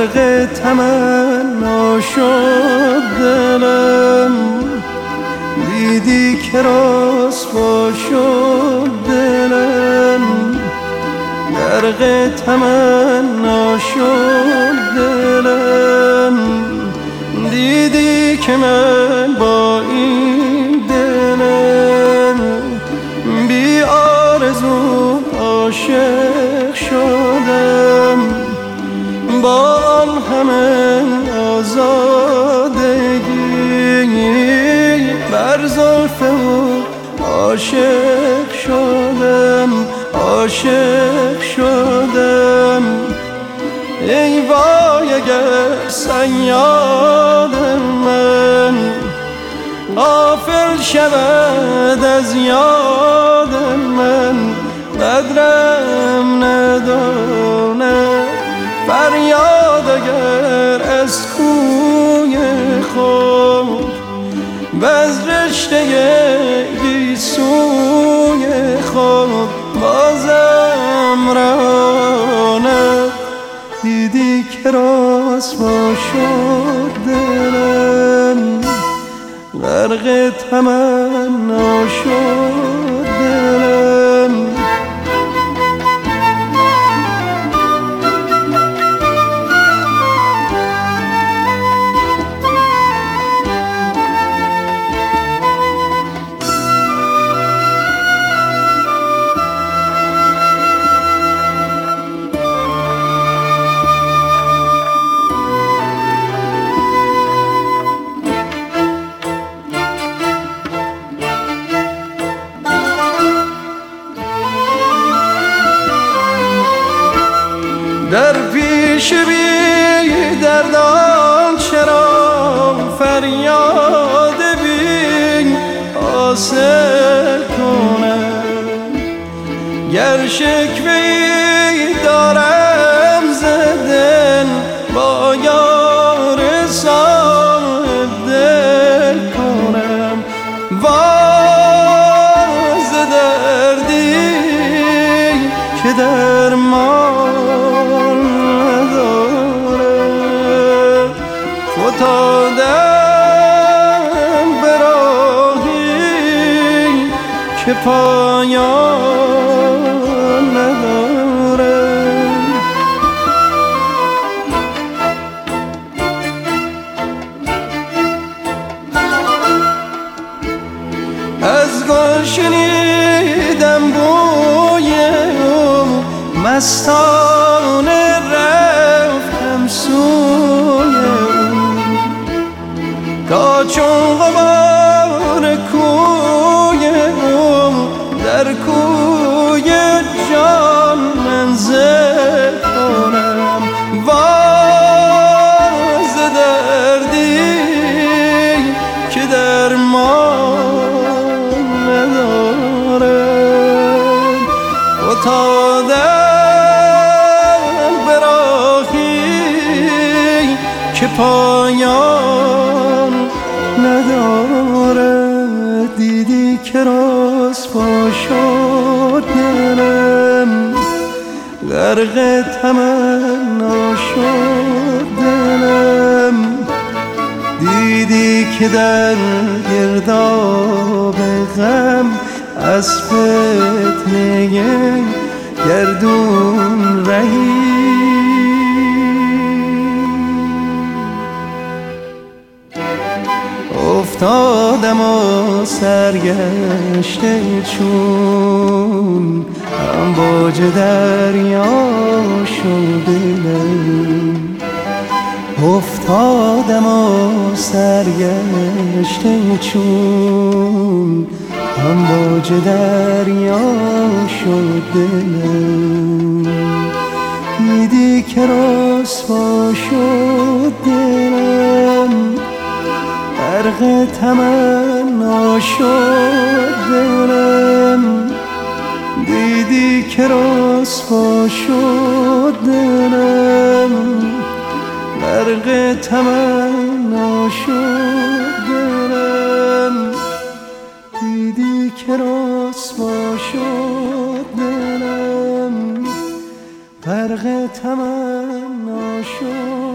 غرق تمنا شد دلم، دیدی که رسوا شد دلم، غرق تمنا شد دلم، دیدی که من با این دلم بی آرزو عاشق شدم، با آن همه آزادگی بر زلف او عاشق شدم، عاشق شدم. ای وای اگر صیاد من غافل شود از یاد من، قدرم نداند فریاد اگر از کوی خود و از رشته گیسوی خود بازم راند، دیدی که رسوا شد دلم، غرق تمنا شد دلم. در پیش بی دردان چرا فریاد بی حاصل کنم، گر شکوه‌ای دارم ز دل با یار صاحب دل کنم، واز دردی که درمان نداره، فتادم به راهی که پایان نداره. از گل شنیدم بوی او، مستانه رفتم سوی او، تا چون غبار کوی او در کوی جان منزل کنم، واز دردی که درمان ندارم، فتادم به راهی که پایان نداره، دیدی که رسوا شد دلم، غرق تمنا شد دلم، دیدی که در گرداب غم از فتنه گردون رهی، افتادم و سرگشته چون امواج دریا شد دلم، افتادم و سرگشته چون امواج دریا شد دلم، دیدی که رسوا شد دلم، غرق تمنا شد دلم، دیدی که رسوا شد دلم، غرق تمنا شد دلم، دیدی که رسوا شد دلم، غرق تمنا شد